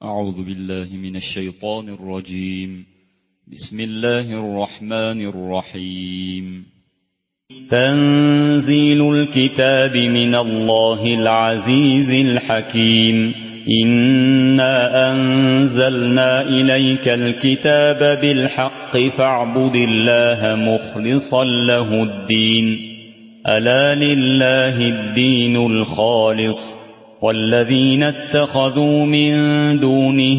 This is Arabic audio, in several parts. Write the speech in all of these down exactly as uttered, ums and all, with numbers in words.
أعوذ بالله من الشيطان الرجيم. بسم الله الرحمن الرحيم. تنزيل الكتاب من الله العزيز الحكيم. إنا أنزلنا إليك الكتاب بالحق فاعبد الله مخلصا له الدين. ألا لله الدين الخالص، والذين اتخذوا من دونه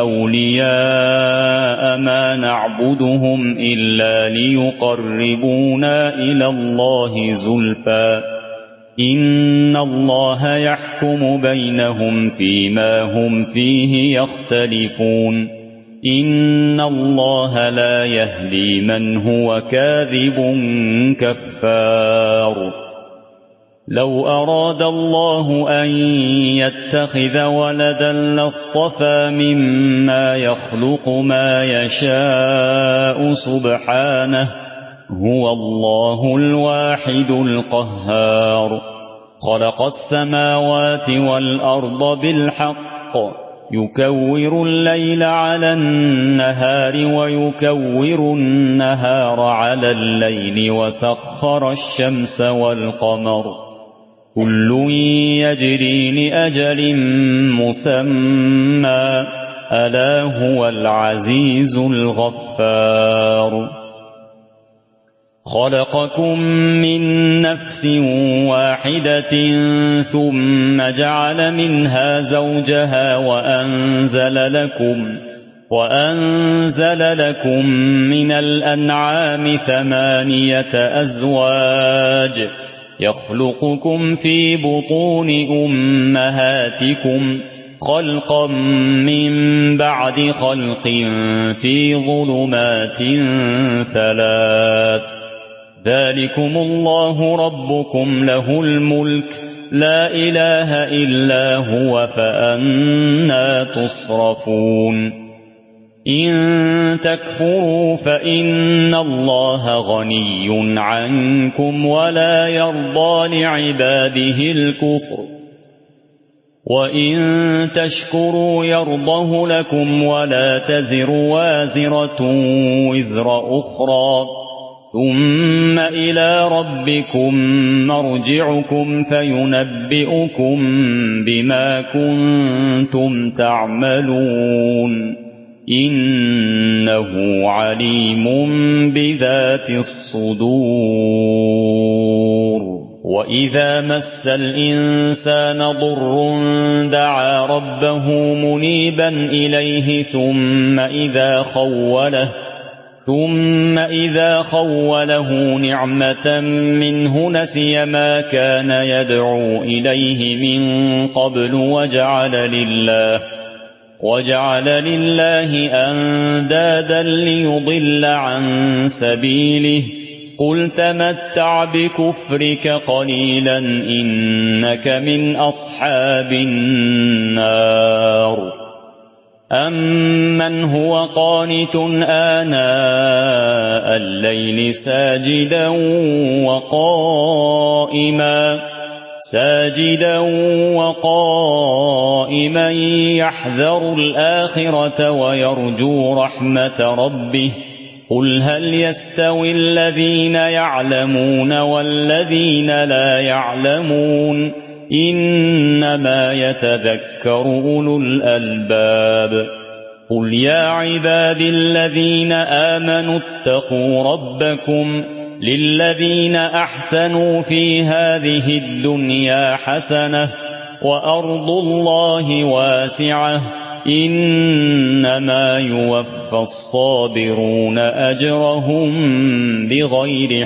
أولياء ما نعبدهم إلا ليقربونا إلى الله زلفى إن الله يحكم بينهم فيما هم فيه يختلفون. إن الله لا يهدي من هو كاذب كفار. لو أراد الله أن يتخذ ولدا لاصطفى مما يخلق ما يشاء سبحانه، هو الله الواحد القهار. خلق السماوات والأرض بالحق، يكور الليل على النهار ويكور النهار على الليل، وسخر الشمس والقمر كل يجري لأجل مسمى، ألا هو العزيز الغفار. خلقكم من نفس واحدة ثم جعل منها زوجها وأنزل لكم وأنزل لكم من الأنعام ثمانية أزواج، يخلقكم في بطون أمهاتكم خلقا من بعد خلق في ظلمات ثلاث. ذلكم الله ربكم له الملك، لا إله إلا هو، فأنى تصرفون. إن تكفروا فإن الله غني عنكم ولا يرضى لعباده الكفر، وإن تشكروا يرضه لكم ولا تزر وازرة وزر أخرى، ثم إلى ربكم مرجعكم فينبئكم بما كنتم تعملون. إنه عليم بذات الصدور. وإذا مس الإنسان ضر دعا ربه منيبا إليه ثم إذا خوله ثم إذا خوله نعمة منه نسي ما كان يدعو إليه من قبل وجعل لله وجعل لله أندادا ليضل عن سبيله. قل تمتع بكفرك قليلا إنك من أصحاب النار. أمن هو قانت آناء الليل ساجدا وقائما ساجدا وقائما يحذر الآخرة ويرجو رحمة ربه. قل هل يستوي الذين يعلمون والذين لا يعلمون؟ إنما يتذكر أولو الألباب. قل يا عبادي الذين آمنوا اتقوا ربكم، للذين أحسنوا في هذه الدنيا حسنة وأرض الله واسعة، إنما يوفى الصابرون أجرهم بغير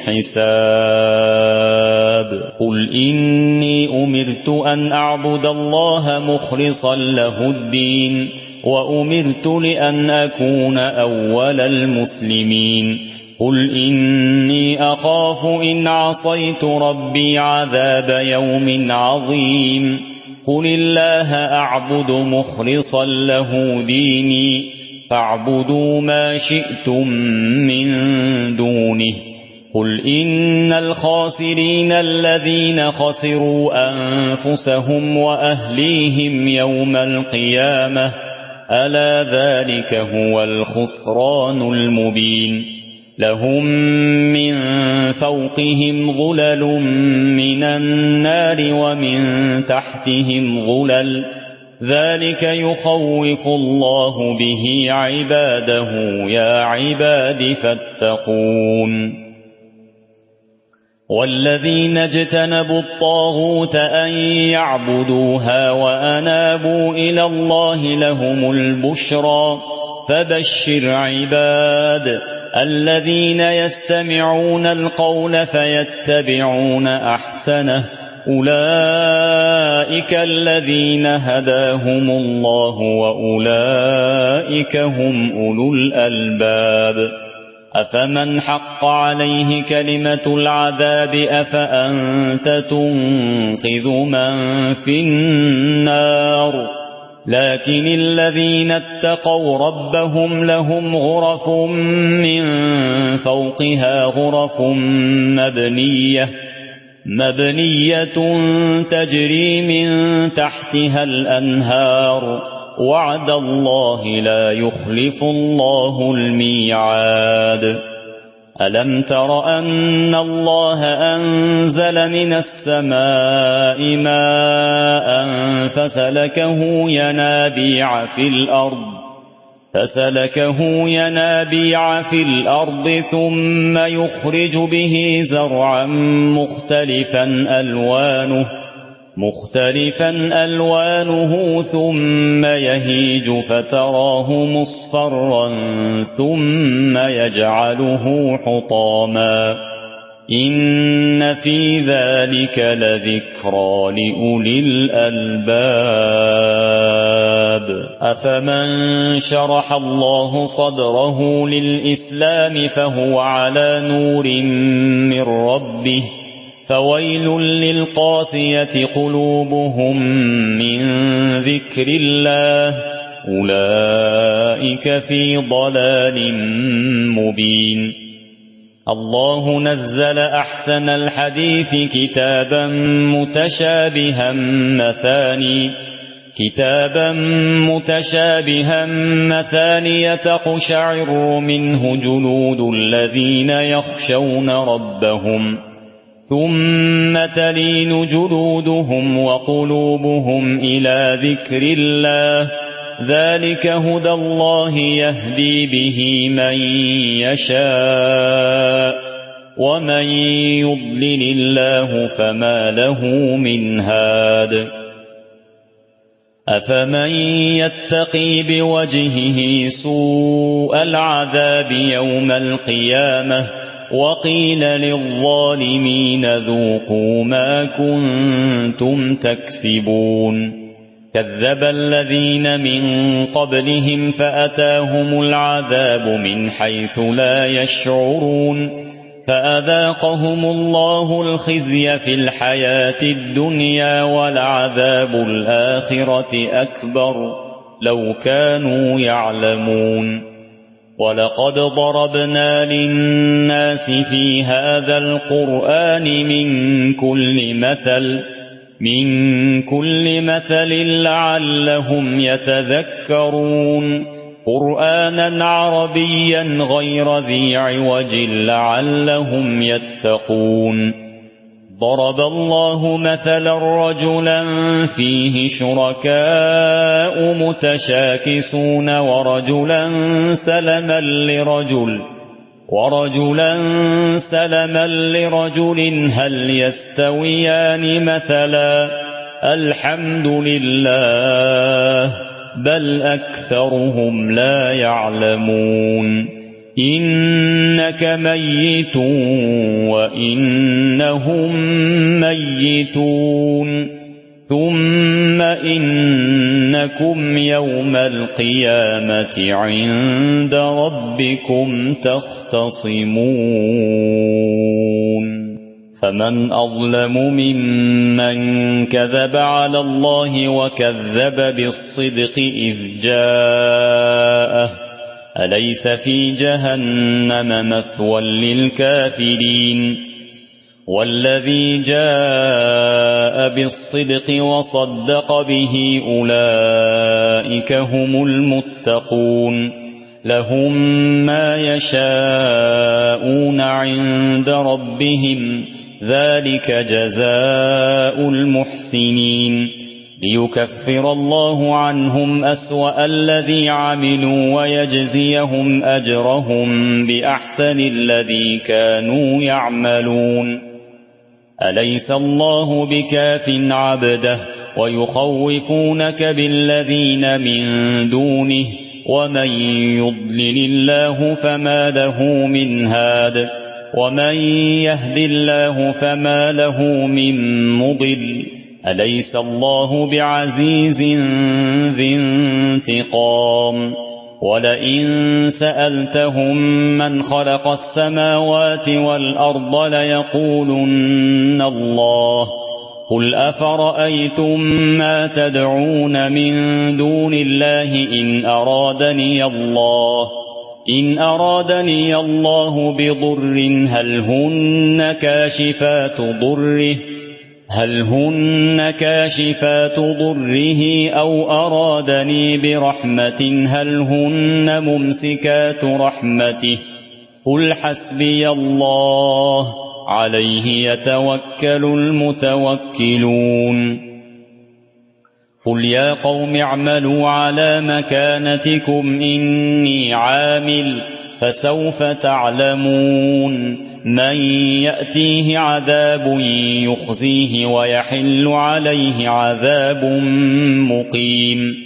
حساب. قل إني أمرت أن أعبد الله مخلصا له الدين، وأمرت لأن أكون أول المسلمين. قل إني أخاف إن عصيت ربي عذاب يوم عظيم. قل الله أعبد مخلصا له ديني، فاعبدوا ما شئتم من دونه. قل إن الخاسرين الذين خسروا أنفسهم وأهليهم يوم القيامة ألا ذلك هو الخسران المبين لهم من فوقهم ظلل من النار ومن تحتهم ظلل ذلك يخوف الله به عباده يا عباد فاتقون والذين اجتنبوا الطاغوت أن يعبدوها وأنابوا إلى الله لهم البشرى فبشر عباد الذين يستمعون القول فيتبعون أحسنه أولئك الذين هداهم الله وأولئك هم أولو الألباب أفمن حق عليه كلمة العذاب أفأنت تنقذ من في النار لكن الذين اتقوا ربهم لهم غرف من فوقها غرف مبنية مبنية تجري من تحتها الأنهار وعد الله لا يخلف الله الميعاد ألم تر أن الله أنزل من السماء ماء فسلكه ينابيع في الأرض فسلكه ينابيع في الأرض ثم يخرج به زرعا مختلفا ألوانه مختلفا ألوانه ثم يهيج فتراه مصفرا ثم يجعله حطاما إن في ذلك لذكرى لأولي الألباب أفمن شرح الله صدره للإسلام فهو على نور من ربه فويل للقاسية قلوبهم من ذكر الله أولئك في ضلال مبين الله نزل أحسن الحديث كتابا متشابها مثاني كتابا متشابها مثاني تقشعر منه جلود الذين يخشون ربهم ثم تلين جلودهم وقلوبهم إلى ذكر الله ذلك هدى الله يهدي به من يشاء ومن يضلل الله فما له من هاد أفمن يتقي بوجهه سوء العذاب يوم القيامة وقيل للظالمين ذوقوا ما كنتم تكسبون كذب الذين من قبلهم فأتاهم العذاب من حيث لا يشعرون فأذاقهم الله الخزي في الحياة الدنيا ولعذاب الآخرة أكبر لو كانوا يعلمون ولقد ضربنا للناس في هذا القرآن من كل مثل من كل مثل لعلهم يتذكرون قرآنا عربيا غير ذي عوج لعلهم يتقون ضرب الله مثلا رجلا فيه شركاء متشاكسون ورجلا سلما لرجل ورجلا سلما لرجل هل يستويان مثلا الحمد لله بل أكثرهم لا يعلمون إنك ميت وإنهم ميتون ثم إنكم يوم القيامة عند ربكم تختصمون فمن أظلم ممن كذب على الله وكذب بالصدق إذ جاءه أليس في جهنم مثوى للكافرين والذي جاء بالصدق وصدق به أولئك هم المتقون لهم ما يشاءون عند ربهم ذلك جزاء المحسنين ليكفر الله عنهم أسوأ الذي عملوا ويجزيهم أجرهم بأحسن الذي كانوا يعملون أليس الله بكاف عبده ويخوفونك بالذين من دونه ومن يضلل الله فما له من هاد ومن يهد الله فما له من مضل أليس الله بعزيز ذي انتقام ولئن سألتهم من خلق السماوات والأرض ليقولن الله قل أفرأيتم ما تدعون من دون الله إن أرادني الله إن أرادني الله بضر هل هن كاشفات ضره هل هن كاشفات ضره أو أرادني برحمة هل هن ممسكات رحمته قل حسبي الله عليه يتوكل المتوكلون قل يا قوم اعملوا على مكانتكم إني عامل فسوف تعلمون من يأتيه عذاب يخزيه ويحل عليه عذاب مقيم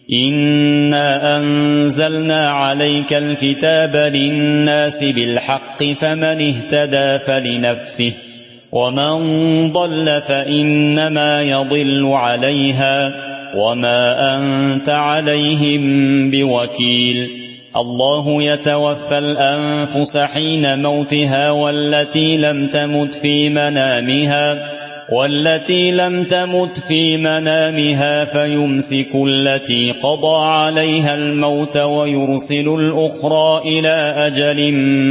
إنا أنزلنا عليك الكتاب للناس بالحق فمن اهتدى فلنفسه ومن ضل فإنما يضل عليها وما أنت عليهم بوكيل الله يتوفى الأنفس حين موتها والتي لم تمت في منامها والتي لم تمت في منامها فيمسك التي قضى عليها الموت ويرسل الأخرى إلى أجل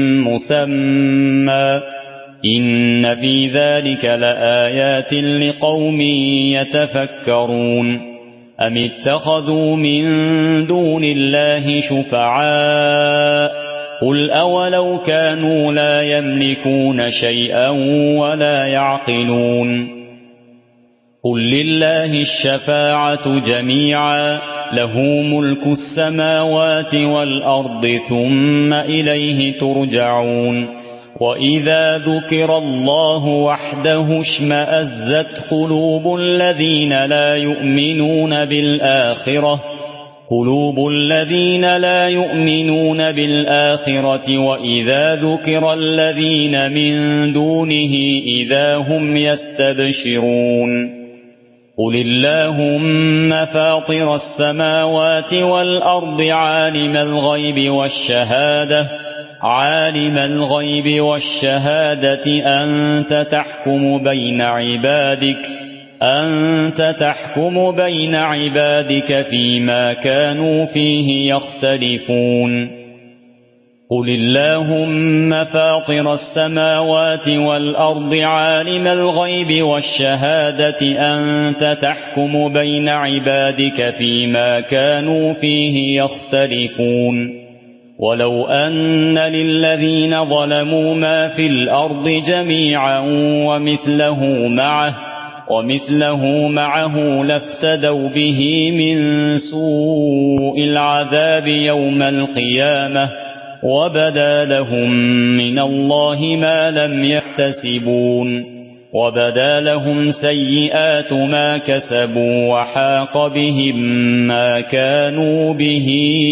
مسمى إن في ذلك لآيات لقوم يتفكرون أم اتخذوا من دون الله شفعاء قل أولو كانوا لا يملكون شيئا ولا يعقلون قل لله الشفاعة جميعا له ملك السماوات والأرض ثم إليه ترجعون وإذا ذكر الله وحده اشمأزت قلوب الذين لا يؤمنون بالآخرة قلوب الذين لا يؤمنون بالآخرة وإذا ذكر الذين من دونه إذا هم يستبشرون قل اللهم فاطر السماوات والأرض عالم الغيب والشهادة عالم الغيب والشهادة أنت تحكم بين عبادك أنت تحكم بين عبادك فيما كانوا فيه يختلفون قل اللهم فاطر السماوات والأرض عالم الغيب والشهادة أنت تحكم بين عبادك فيما كانوا فيه يختلفون ولو أن للذين ظلموا ما في الأرض جميعا ومثله معه ومثله معه لافتدوا به من سوء العذاب يوم القيامة وبدا لهم من الله ما لم يحتسبون وبدا لهم سيئات ما كسبوا وحاق بهم ما كانوا به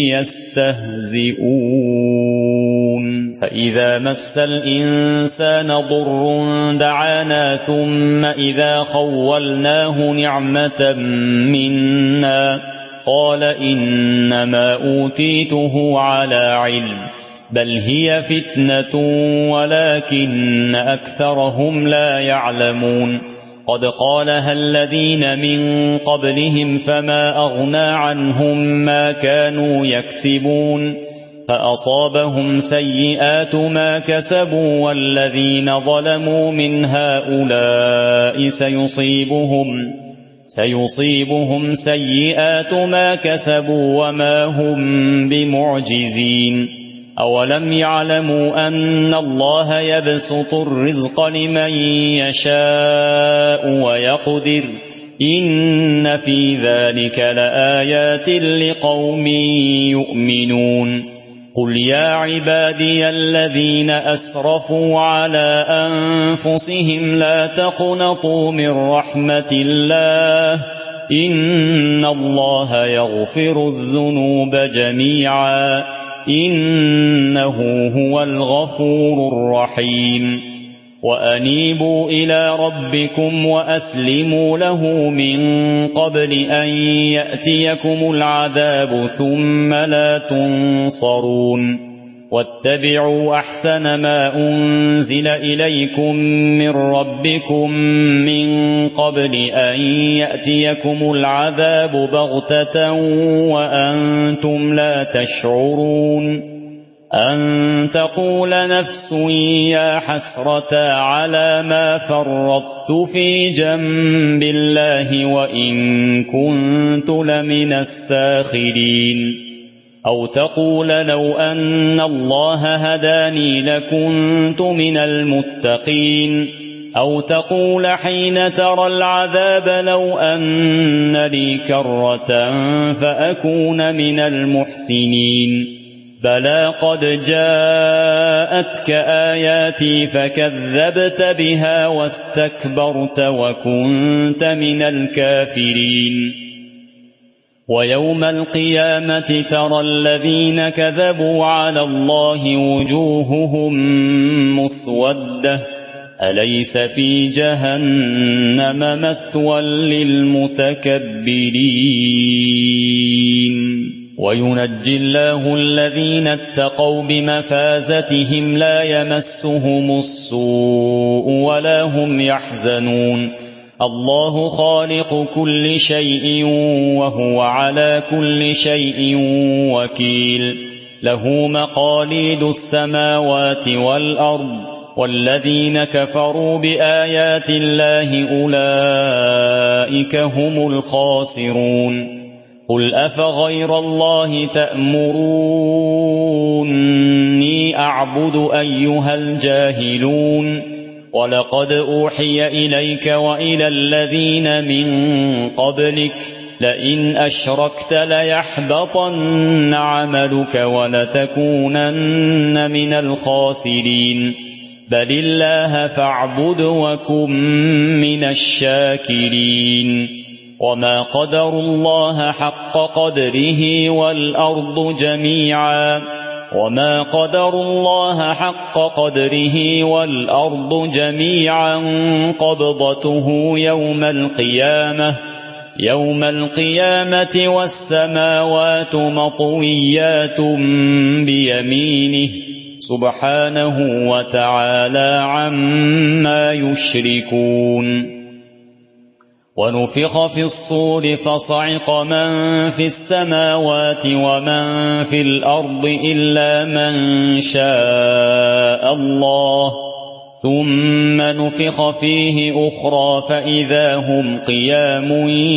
يستهزئون فإذا مس الإنسان ضر دعانا ثم إذا خولناه نعمة منا قال إنما أوتيته على علم بل هي فتنة ولكن أكثرهم لا يعلمون قد قالها الذين من قبلهم فما أغنى عنهم ما كانوا يكسبون فأصابهم سيئات ما كسبوا والذين ظلموا من هؤلاء سيصيبهم سيصيبهم سيئات ما كسبوا وما هم بمعجزين أولم يعلموا أن الله يبسط الرزق لمن يشاء ويقدر إن في ذلك لآيات لقوم يؤمنون قل يا عبادي الذين أسرفوا على أنفسهم لا تقنطوا من رحمة الله إن الله يغفر الذنوب جميعا إنه هو الغفور الرحيم وأنيبوا إلى ربكم وأسلموا له من قبل أن يأتيكم العذاب ثم لا تنصرون واتبعوا أحسن ما أنزل إليكم من ربكم من قبل أن يأتيكم العذاب بغتة وأنتم لا تشعرون أن تقول نفس يا حسرة على ما فرطت في جنب الله وإن كنت لمن الساخرين أو تقول لو أن الله هداني لكنت من المتقين أو تقول حين ترى العذاب لو أن لي كرة فأكون من المحسنين بلى قد جاءتك آياتي فكذبت بها واستكبرت وكنت من الكافرين ويوم القيامة ترى الذين كذبوا على الله وجوههم مسودة أليس في جهنم مثوى للمتكبرين وينجي الله الذين اتقوا بمفازتهم لا يمسهم السوء ولا هم يحزنون الله خالق كل شيء وهو على كل شيء وكيل له مقاليد السماوات والأرض والذين كفروا بآيات الله أولئك هم الخاسرون قل أفغير الله تأمروني أعبد أيها الجاهلون ولقد أوحي إليك وإلى الذين من قبلك لئن أشركت ليحبطن عملك ولتكونن من الخاسرين بل الله فاعبد وكن من الشاكرين وما قدروا الله حق قدره والأرض جميعا وما قدروا الله حق قدره والأرض جميعا قبضته يوم القيامة يوم القيامة والسماوات مطويات بيمينه سبحانه وتعالى عما يشركون ونفخ في الصور فصعق من في السماوات ومن في الأرض إلا من شاء الله ثم نفخ فيه أخرى فإذا هم قيام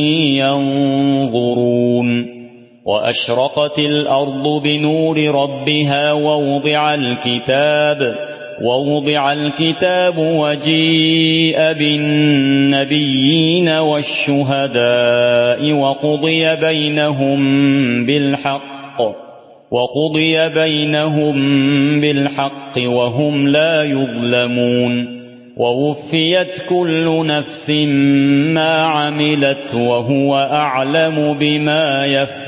ينظرون وأشرقت الأرض بنور ربها ووضع الكتاب ووضع الكتاب وجيء بالنبيين والشهداء وقضي بينهم بالحق وقضي بينهم بالحق وهم لا يظلمون ووفيت كل نفس ما عملت وهو أعلم بما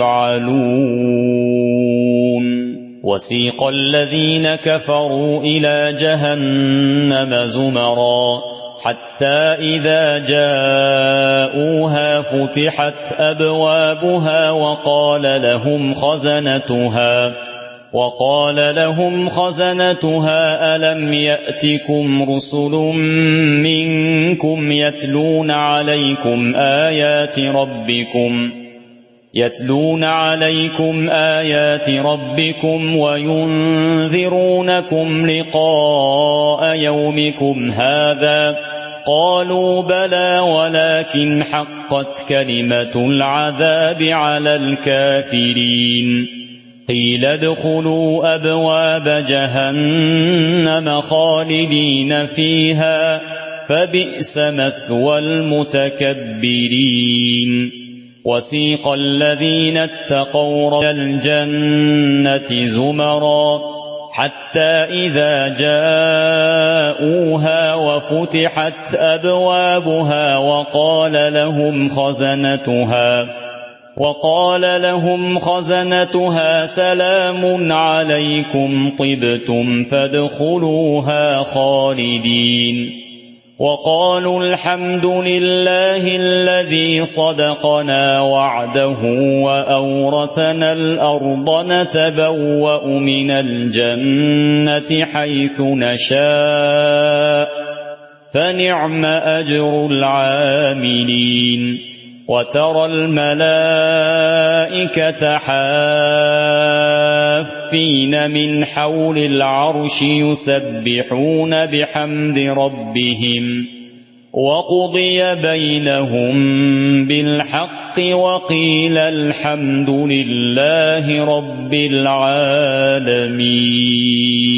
يفعلون وسيق الذين كفروا إلى جهنم زمرا حتى إذا جاءوها فتحت أبوابها وقال لهم خزنتها وقال لهم خزنتها ألم يأتكم رسل منكم يتلون عليكم آيات ربكم يتلون عليكم آيات ربكم وينذرونكم لقاء يومكم هذا قالوا بلى ولكن حقت كلمة العذاب على الكافرين قيل ادخلوا أبواب جهنم خالدين فيها فبئس مثوى المتكبرين وسيق الذين اتقوا إلى الجنة زمرا حتى إذا جاءوها وفتحت أبوابها وقال لهم خزنتها وقال لهم خزنتها سلام عليكم طبتم فادخلوها خالدين وقالوا الحمد لله الذي صدقنا وعده وأورثنا الأرض نتبوأ من الجنة حيث نشاء فنعم أجر العاملين وترى الملائكة حافين من حول العرش يسبحون بحمد ربهم وقضي بينهم بالحق وقيل الحمد لله رب العالمين.